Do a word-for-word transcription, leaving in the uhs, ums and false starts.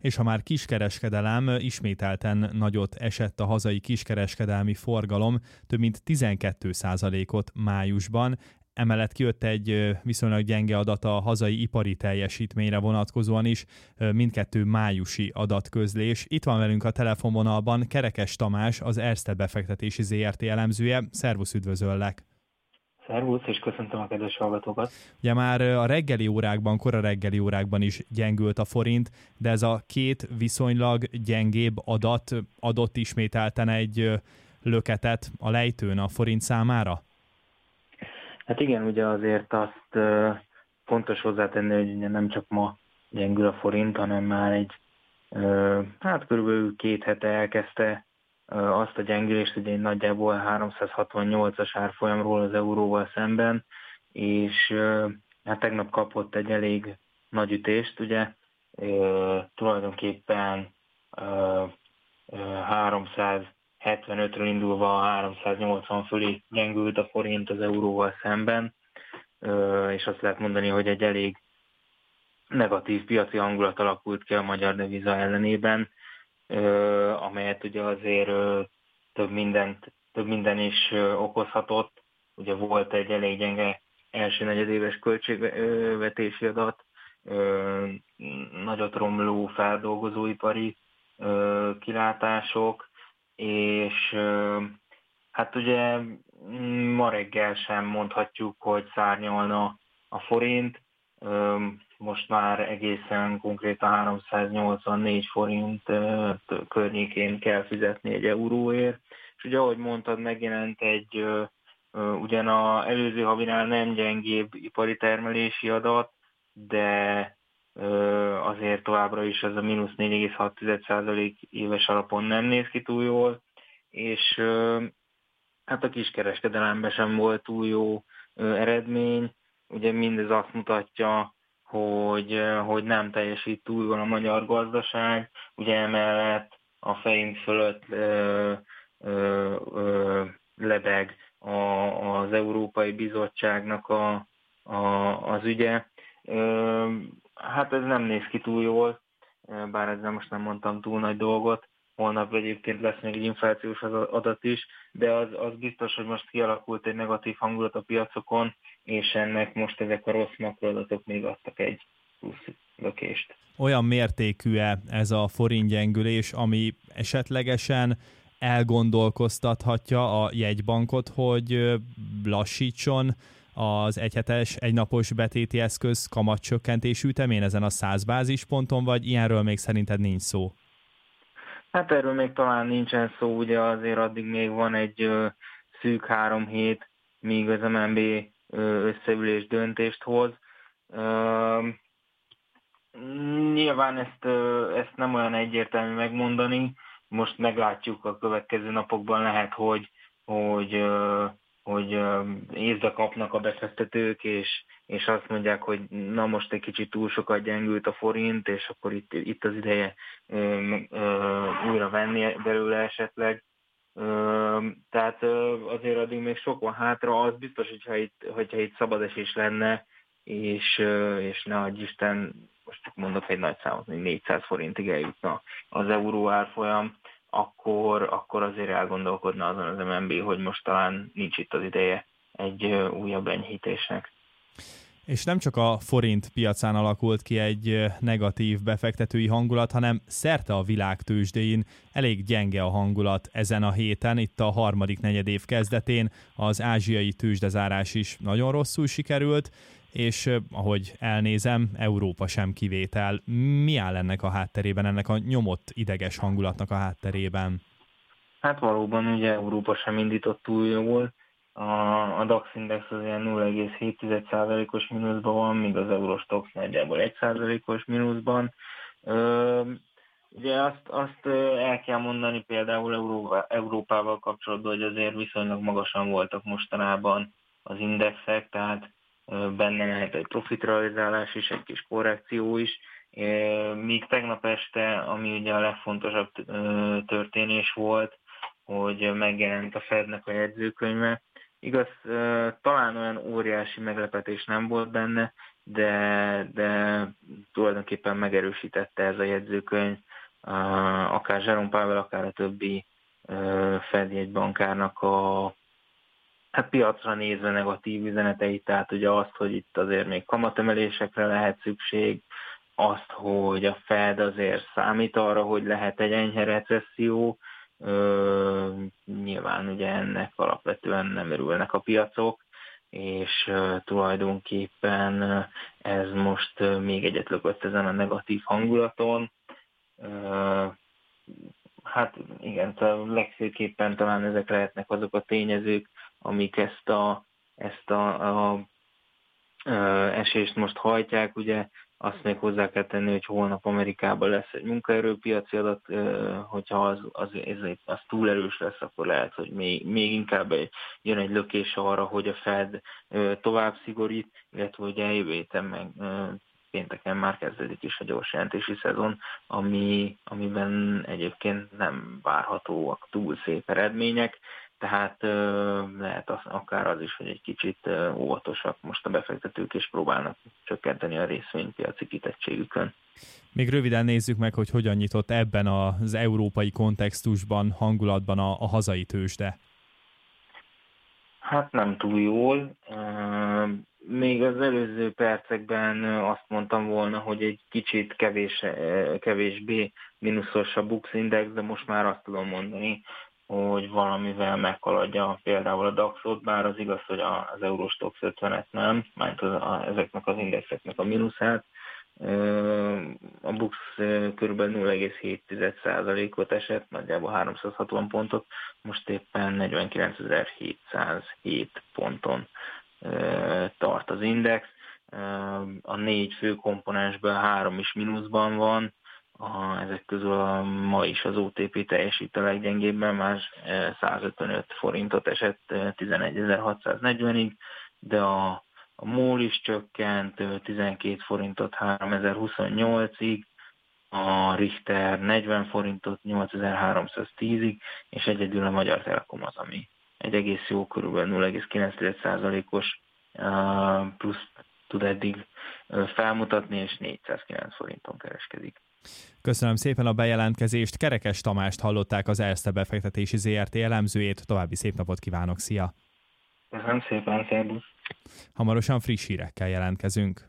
és ha már kiskereskedelem, ismételten nagyot esett a hazai kiskereskedelmi forgalom, több mint tizenkét százalékot májusban. Emellett kijött egy viszonylag gyenge adat a hazai ipari teljesítményre vonatkozóan is, mindkettő májusi adatközlés. Itt van velünk a telefonvonalban Kerekes Tamás, az Erste befektetési zé er té elemzője. Szervusz, üdvözöllek! Szervusz, és köszöntöm a kedves hallgatókat! Ugye már a reggeli órákban, kora reggeli órákban is gyengült a forint, de ez a két viszonylag gyengébb adat adott ismételten egy löketet a lejtőn a forint számára? Hát igen, ugye azért azt uh, fontos hozzátenni, hogy ugye nem csak ma gyengül a forint, hanem már egy, uh, hát körülbelül két hete elkezdte uh, azt a gyengülést, ugye nagyjából háromszázhatvannyolcas árfolyamról az euróval szemben, és uh, hát tegnap kapott egy elég nagy ütést, ugye uh, tulajdonképpen uh, uh, háromszázhetvenötről indulva háromszáznyolcvan fölé gyengült a forint az euróval szemben, és azt lehet mondani, hogy egy elég negatív piaci hangulat alakult ki a magyar deviza ellenében, amelyet ugye azért több, mindent, több minden is okozhatott. Ugye volt egy elég gyenge első negyedéves költségvetési adat, nagyot romló feldolgozóipari kilátások, és hát ugye ma reggel sem mondhatjuk, hogy szárnyalna a forint, most már egészen konkrétan háromszáznyolcvannégy forint környékén kell fizetni egy euróért, és ugye ahogy mondtad, megjelent egy ugyan az előző havinál nem gyengébb ipari termelési adat, de azért továbbra is ez a mínusz négy egész hat százalék éves alapon nem néz ki túl jól, és hát a kiskereskedelemben sem volt túl jó eredmény. Ugye mindez azt mutatja, hogy, hogy nem teljesít túl jól a magyar gazdaság, ugye emellett a fejünk fölött ö, ö, ö, lebeg a, az Európai Bizottságnak a, a, az ügye. Ö, hát ez nem néz ki túl jól, bár ezzel most nem mondtam túl nagy dolgot. Holnap egyébként lesz még egy inflációs adat is, de az, az biztos, hogy most kialakult egy negatív hangulat a piacokon, és ennek most ezek a rossz makroadatok még adtak egy plusz lökést. Olyan mértékű-e ez a forintgyengülés, ami esetlegesen elgondolkoztathatja a jegybankot, hogy lassítson az egyhetes, egynapos betéti eszköz kamatcsökkentés ütemén ezen a száz bázisponton, vagy ilyenről még szerinted nincs szó? Hát erről még talán nincsen szó, ugye azért addig még van egy ö, szűk három hét, míg az em en bé ö, összeülés döntést hoz. Ö, nyilván ezt, ö, ezt nem olyan egyértelmű megmondani, most meglátjuk a következő napokban, lehet, hogy, hogy, ö, hogy ö, észbe kapnak a befektetők, és, és azt mondják, hogy na most egy kicsit túl sokat gyengült a forint, és akkor itt, itt az ideje ö, ö, újra venni belőle esetleg. Ö, tehát ö, azért addig még sok van hátra, az biztos, hogyha itt, hogyha itt szabadesés lenne, és, ö, és ne adj Isten, most csak mondok egy nagy számot, hogy négyszáz forintig eljutna az euró árfolyam, akkor, akkor azért elgondolkodna azon az em en bé, hogy most talán nincs itt az ideje egy ö, újabb enyhítésnek. És nem csak a forint piacán alakult ki egy negatív befektetői hangulat, hanem szerte a világ tőzsdéin elég gyenge a hangulat ezen a héten, itt a harmadik negyedév kezdetén az ázsiai tőzsdezárás is nagyon rosszul sikerült, és ahogy elnézem, Európa sem kivétel. Mi áll ennek a hátterében, ennek a nyomott ideges hangulatnak a hátterében? Hát valóban ugye Európa sem indított túl jól. A, a DAX index az ilyen nulla egész hét százalékos mínuszban van, míg az Eurostoxx nagyjából egy százalékos mínuszban. Ö, ugye azt, azt el kell mondani például Európa, Európával kapcsolatban, hogy azért viszonylag magasan voltak mostanában az indexek, tehát benne lehet egy profitrealizálás is, egy kis korrekció is. Míg tegnap este, ami ugye a legfontosabb történés volt, hogy megjelent a Fednek a jegyzőkönyve. Igaz, talán olyan óriási meglepetés nem volt benne, de, de tulajdonképpen megerősítette ez a jegyzőkönyv, akár Jerome Powell, akár a többi Fed jegybankárnak a hát piacra nézve negatív üzeneteit, tehát ugye azt, hogy itt azért még kamatemelésekre lehet szükség, azt, hogy a Fed azért számít arra, hogy lehet egy enyhe recesszió, Ö, nyilván ugye ennek alapvetően nem örülnek a piacok, és uh, tulajdonképpen uh, ez most uh, még egyet lökött ezen a negatív hangulaton. Uh, hát igen, a legfőképpen talán ezek lehetnek azok a tényezők, amik ezt a, ezt a, a, a esést most hajtják. Ugye azt még hozzá kell tenni, hogy holnap Amerikában lesz egy munkaerőpiaci adat, hogyha az, az, ez, az túl erős lesz, akkor lehet, hogy még, még inkább jön egy lökés arra, hogy a Fed tovább szigorít, illetve ugye jövő héten meg pénteken már kezdődik is a gyors jelentési szezon, ami, amiben egyébként nem várhatóak túl szép eredmények. Tehát lehet az, akár az is, hogy egy kicsit óvatosak most a befektetők, és próbálnak csökkenteni a részvénypiaci kitettségükön. Még röviden nézzük meg, hogy hogyan nyitott ebben az európai kontextusban, hangulatban a, a hazai tőzsde. Hát nem túl jól. Még az előző percekben azt mondtam volna, hogy egy kicsit kevés, kevésbé mínuszos a Bux Index, de most már azt tudom mondani, hogy valamivel meghaladja például a daxot, bár az igaz, hogy az Eurostoxx ötvenet nem, mert az, a, ezeknek az indexeknek a mínuszát. A Bux kb. nulla egész hét százalékot esett, nagyjából háromszázhatvan pontot, most éppen negyvenkilencezer-hétszázhét ponton tart az index. A négy fő komponensből három is mínuszban van, A, ezek közül a, ma is az o té pé teljesít a leggyengébben, már százötvenöt forintot esett tizenegyezer-hatszáznegyvenig, de a, a MOL is csökkent tizenkét forintot háromezer-huszonnyolcig, a Richter negyven forintot nyolcezer-háromszáztízig, és egyedül a Magyar Telekom az, ami egy egész jó, körülbelül nulla egész kilenc százalékos plusz tud eddig felmutatni, és négyszázkilenc forinton kereskedik. Köszönöm szépen a bejelentkezést. Kerekes Tamást hallották, az Erste befektetési zé er té elemzőjét. További szép napot kívánok, szia! Köszönöm szépen, szervusz! Hamarosan friss hírekkel jelentkezünk.